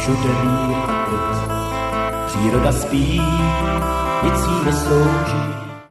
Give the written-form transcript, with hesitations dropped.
všude mír a klid. Příroda spí, nic jí neslouží,